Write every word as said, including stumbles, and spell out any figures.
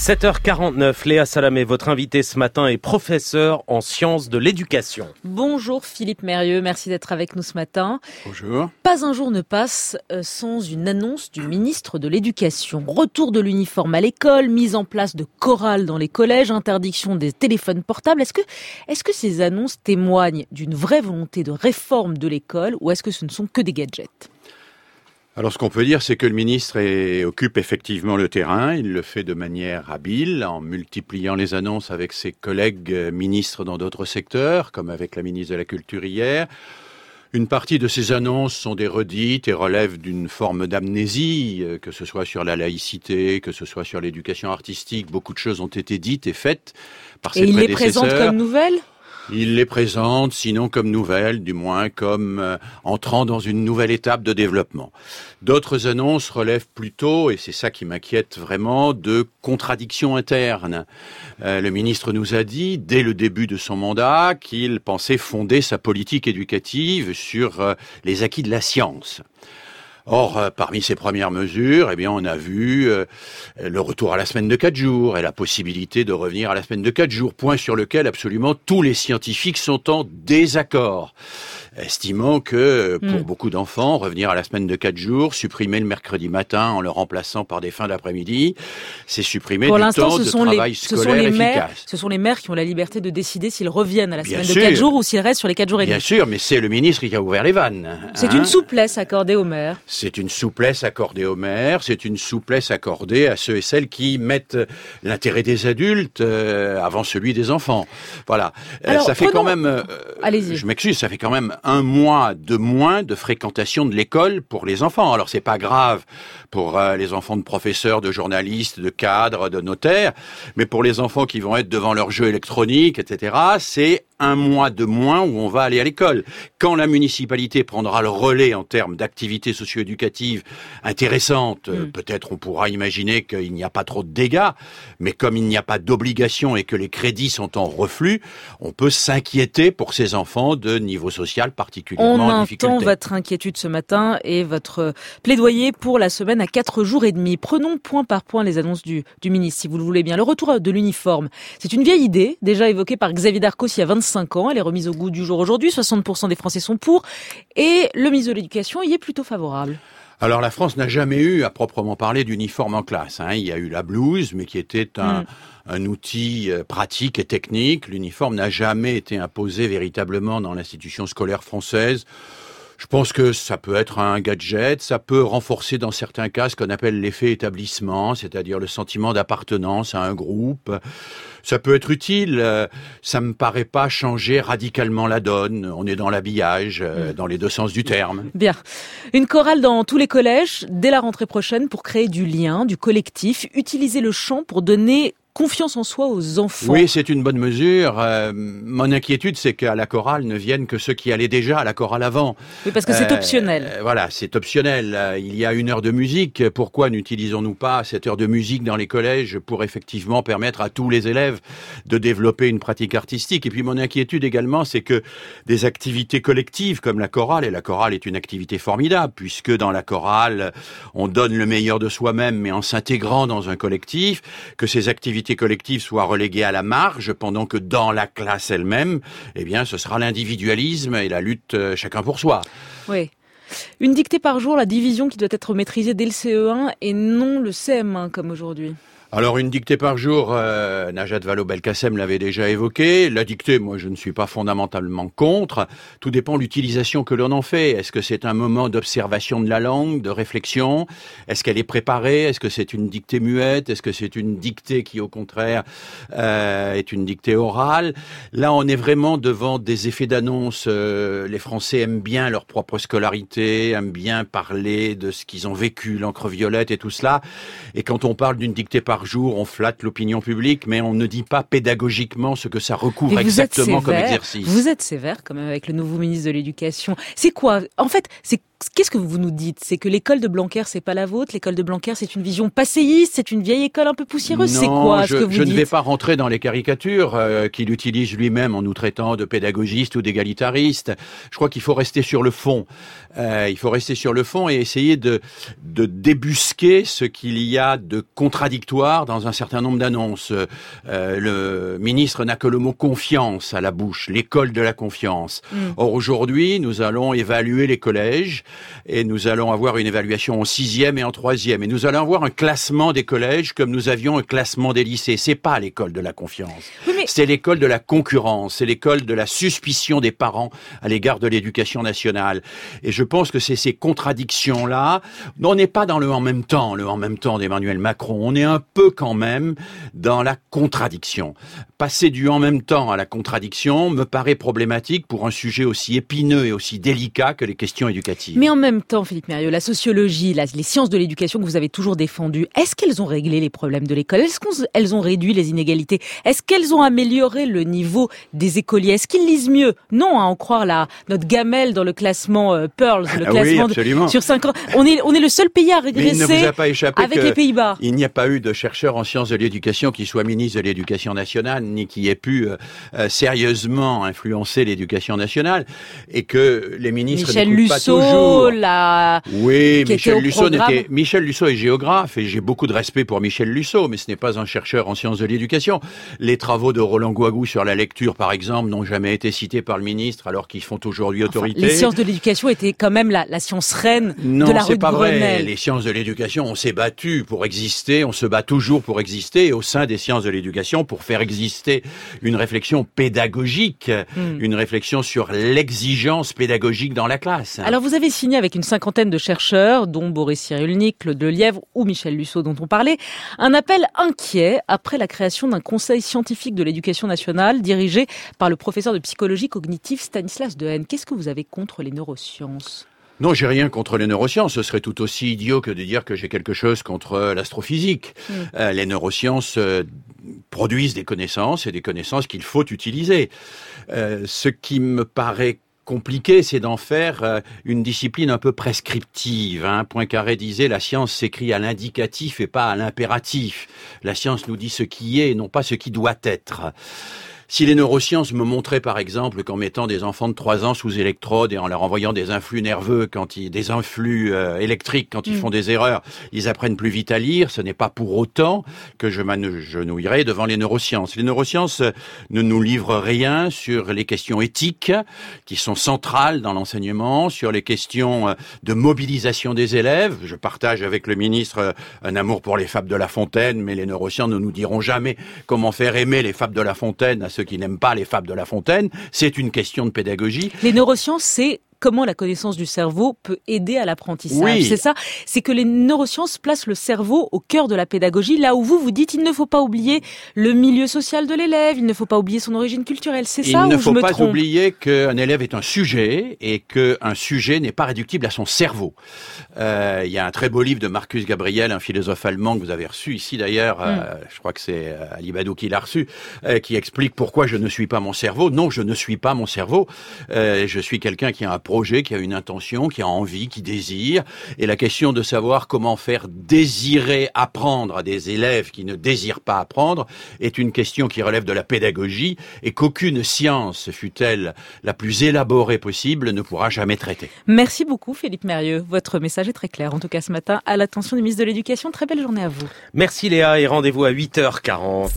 sept heures quarante-neuf, Léa Salamé, votre invitée ce matin est professeure en sciences de l'éducation. Bonjour Philippe Mérieux, merci d'être avec nous ce matin. Bonjour. Pas un jour ne passe sans une annonce du ministre de l'Éducation. Retour de l'uniforme à l'école, mise en place de chorales dans les collèges, interdiction des téléphones portables. Est-ce que, est-ce que ces annonces témoignent d'une vraie volonté de réforme de l'école ou est-ce que ce ne sont que des gadgets ? Alors ce qu'on peut dire, c'est que le ministre est, occupe effectivement le terrain. Il le fait de manière habile, en multipliant les annonces avec ses collègues ministres dans d'autres secteurs, comme avec la ministre de la Culture hier. Une partie de ces annonces sont des redites et relèvent d'une forme d'amnésie, que ce soit sur la laïcité, que ce soit sur l'éducation artistique. Beaucoup de choses ont été dites et faites par ses prédécesseurs. Et il les présente comme nouvelles ? Il les présente, sinon comme nouvelles, du moins comme euh, entrant dans une nouvelle étape de développement. D'autres annonces relèvent plutôt, et c'est ça qui m'inquiète vraiment, de contradictions internes. Euh, le ministre nous a dit, dès le début de son mandat, qu'il pensait fonder sa politique éducative sur euh, les acquis de la science. Or, euh, parmi ces premières mesures, eh bien, on a vu euh, le retour à la semaine de quatre jours et la possibilité de revenir à la semaine de quatre jours, point sur lequel absolument tous les scientifiques sont en désaccord, estimant que pour mmh. beaucoup d'enfants, revenir à la semaine de quatre jours, supprimer le mercredi matin en le remplaçant par des fins d'après-midi, c'est supprimer pour du temps ce de sont travail les, scolaire ce sont les efficace. Mères, ce sont les mères qui ont la liberté de décider s'ils reviennent à la Bien semaine sûr. de quatre jours ou s'ils restent sur les quatre jours et demi. Bien sûr, mais c'est le ministre qui a ouvert les vannes. C'est hein. une souplesse accordée aux mères. C'est une souplesse accordée aux mères, c'est une souplesse accordée à ceux et celles qui mettent l'intérêt des adultes euh, avant celui des enfants. Voilà. Alors, ça fait prenons... quand même, euh, Allez-y. je m'excuse, ça fait quand même un mois de moins de fréquentation de l'école pour les enfants. Alors c'est pas grave pour euh, les enfants de professeurs, de journalistes, de cadres, de notaires, mais pour les enfants qui vont être devant leurs jeux électroniques, et cetera, c'est un mois de moins où on va aller à l'école. Quand la municipalité prendra le relais en termes d'activités socio-éducatives intéressantes, mmh. peut-être on pourra imaginer qu'il n'y a pas trop de dégâts, mais comme il n'y a pas d'obligation et que les crédits sont en reflux, on peut s'inquiéter pour ces enfants de niveau social particulièrement en difficulté. On entend votre inquiétude ce matin et votre plaidoyer pour la semaine à quatre jours et demi. Prenons point par point les annonces du, du ministre, si vous le voulez bien. Le retour de l'uniforme, c'est une vieille idée, déjà évoquée par Xavier Darcos il y a vingt-cinq ans. Elle est remise au goût du jour aujourd'hui. soixante pour cent des Français sont pour. Et le ministre de l'Éducation y est plutôt favorable. Alors la France n'a jamais eu, à proprement parler, d'uniforme en classe. Hein. Il y a eu la blouse, mais qui était un, mmh. un outil pratique et technique. L'uniforme n'a jamais été imposé véritablement dans l'institution scolaire française. Je pense que ça peut être un gadget, ça peut renforcer dans certains cas ce qu'on appelle l'effet établissement, c'est-à-dire le sentiment d'appartenance à un groupe. Ça peut être utile, ça me paraît pas changer radicalement la donne. On est dans l'habillage, mmh. dans les deux sens du terme. Bien. Une chorale dans tous les collèges dès la rentrée prochaine pour créer du lien, du collectif, utiliser le chant pour donner confiance en soi aux enfants. Oui, c'est une bonne mesure. Euh, mon inquiétude, c'est qu'à la chorale ne viennent que ceux qui allaient déjà à la chorale avant. Oui, parce que c'est euh, optionnel. Voilà, c'est optionnel. Il y a une heure de musique. Pourquoi n'utilisons-nous pas cette heure de musique dans les collèges pour effectivement permettre à tous les élèves de développer une pratique artistique? Et puis mon inquiétude également, c'est que des activités collectives comme la chorale, et la chorale est une activité formidable, puisque dans la chorale, on donne le meilleur de soi-même, mais en s'intégrant dans un collectif, que ces activités collectives soient reléguées à la marge, pendant que dans la classe elle-même, eh bien, ce sera l'individualisme et la lutte euh, chacun pour soi. Oui. Une dictée par jour, la division qui doit être maîtrisée dès le C E un et non le C M un comme aujourd'hui. Alors une dictée par jour, euh, Najat Vallaud-Belkacem l'avait déjà évoqué. La dictée, moi je ne suis pas fondamentalement contre. Tout dépend de l'utilisation que l'on en fait. Est-ce que c'est un moment d'observation de la langue, de réflexion? Est-ce qu'elle est préparée? Est-ce que c'est une dictée muette? Est-ce que c'est une dictée qui au contraire euh, est une dictée orale? Là on est vraiment devant des effets d'annonce. Euh, les Français aiment bien leur propre scolarité, aiment bien parler de ce qu'ils ont vécu, l'encre violette et tout cela. Et quand on parle d'une dictée par jour, on flatte l'opinion publique, mais on ne dit pas pédagogiquement ce que ça recouvre exactement comme exercice. Vous êtes sévère quand même avec le nouveau ministre de l'Éducation. C'est quoi? En fait, c'est Qu'est-ce que vous nous dites? C'est que l'école de Blanquer, c'est pas la vôtre? L'école de Blanquer, c'est une vision passéiste? C'est une vieille école un peu poussiéreuse? C'est quoi je, ce que vous je dites? ne vais pas rentrer dans les caricatures euh, qu'il utilise lui-même en nous traitant de pédagogistes ou d'égalitaristes. Je crois qu'il faut rester sur le fond. Euh, il faut rester sur le fond et essayer de, de débusquer ce qu'il y a de contradictoire dans un certain nombre d'annonces. Euh, le ministre n'a que le mot confiance à la bouche, l'école de la confiance. Mm. Or aujourd'hui, nous allons évaluer les collèges et nous allons avoir une évaluation en sixième et en troisième. Et nous allons avoir un classement des collèges comme nous avions un classement des lycées. C'est pas l'école de la confiance. Oui, mais... C'est l'école de la concurrence. C'est l'école de la suspicion des parents à l'égard de l'éducation nationale. Et je pense que c'est ces contradictions-là. On n'est pas dans le en même temps, le en même temps d'Emmanuel Macron. On est un peu quand même dans la contradiction. Passer du en même temps à la contradiction me paraît problématique pour un sujet aussi épineux et aussi délicat que les questions éducatives. Mais en même temps, Philippe Mérieux, la sociologie, la, les sciences de l'éducation que vous avez toujours défendues, est-ce qu'elles ont réglé les problèmes de l'école? Est-ce qu'elles ont réduit les inégalités? Est-ce qu'elles ont amélioré le niveau des écoliers? Est-ce qu'ils lisent mieux? Non, à en croire la, notre gamelle dans le classement euh, Pearls, le ah classement oui, de, sur cinq ans. On est, on est le seul pays à régresser avec les Pays-Bas. Il n'y a pas eu de chercheur en sciences de l'éducation qui soit ministre de l'Éducation nationale, ni qui ait pu euh, euh, sérieusement influencer l'éducation nationale, et que les ministres Michel n'écoutent Luceau, pas toujours. La... Oui, qui Michel Luceau programme. n'était. Michel Luceau est géographe, et j'ai beaucoup de respect pour Michel Luceau, mais ce n'est pas un chercheur en sciences de l'éducation. Les travaux de Roland Guagou sur la lecture, par exemple, n'ont jamais été cités par le ministre, alors qu'ils font aujourd'hui autorité. Enfin, les sciences de l'éducation étaient quand même la, la science reine non, de la rue de c'est pas Grenelle. vrai. Les sciences de l'éducation, on s'est battu pour exister, on se bat toujours pour exister, et au sein des sciences de l'éducation, pour faire exister une réflexion pédagogique, hmm. une réflexion sur l'exigence pédagogique dans la classe. Alors vous avez signé avec une cinquantaine de chercheurs, dont Boris Cyrulnik, Claude Lelièvre ou Michel Luceau dont on parlait, un appel inquiet après la création d'un conseil scientifique de l'éducation nationale dirigé par le professeur de psychologie cognitive Stanislas Dehaene. Qu'est-ce que vous avez contre les neurosciences ? Non, j'ai rien contre les neurosciences. Ce serait tout aussi idiot que de dire que j'ai quelque chose contre l'astrophysique. Mmh. Euh, les neurosciences euh, produisent des connaissances et des connaissances qu'il faut utiliser. Euh, ce qui me paraît compliqué, c'est d'en faire euh, une discipline un peu prescriptive. Hein. Poincaré disait « la science s'écrit à l'indicatif et pas à l'impératif. La science nous dit ce qui est et non pas ce qui doit être ». Si les neurosciences me montraient par exemple qu'en mettant des enfants de trois ans sous électrode et en leur envoyant des influx nerveux, quand ils, des influx euh, électriques quand ils mmh. font des erreurs, ils apprennent plus vite à lire, ce n'est pas pour autant que je m'agenouillerai devant les neurosciences. Les neurosciences ne nous livrent rien sur les questions éthiques qui sont centrales dans l'enseignement, sur les questions de mobilisation des élèves. Je partage avec le ministre un amour pour les fables de La Fontaine, mais les neurosciences ne nous diront jamais comment faire aimer les fables de La Fontaine à ceux qui n'aiment pas les fables de La Fontaine. C'est une question de pédagogie. Les neurosciences, c'est comment la connaissance du cerveau peut aider à l'apprentissage. Oui. C'est ça, c'est que les neurosciences placent le cerveau au cœur de la pédagogie, là où vous, vous dites il ne faut pas oublier le milieu social de l'élève, il ne faut pas oublier son origine culturelle. C'est ça ou je me trompe ? Il ne faut pas oublier qu'un élève est un sujet et qu'un sujet n'est pas réductible à son cerveau. Euh, il y a un très beau livre de Marcus Gabriel, un philosophe allemand que vous avez reçu ici d'ailleurs, mm. euh, je crois que c'est Ali Badou qui l'a reçu, euh, qui explique pourquoi je ne suis pas mon cerveau. Non, je ne suis pas mon cerveau. Euh, je suis quelqu'un qui a un projet, qui a une intention, qui a envie, qui désire. Et la question de savoir comment faire désirer apprendre à des élèves qui ne désirent pas apprendre est une question qui relève de la pédagogie et qu'aucune science, fût-elle la plus élaborée possible, ne pourra jamais traiter. Merci beaucoup Philippe Mérieux. Votre message est très clair, en tout cas ce matin, à l'attention du ministre de l'Éducation. Très belle journée à vous. Merci Léa et rendez-vous à huit heures quarante.